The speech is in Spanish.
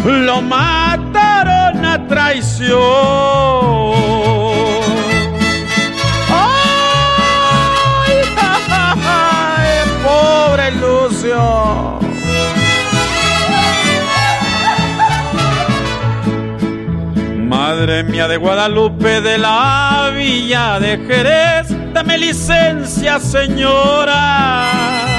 lo mataron a traición. ¡Ay, ay, pobre Lucio! Madre mía de Guadalupe, de la villa de Jerez, dame licencia, señora,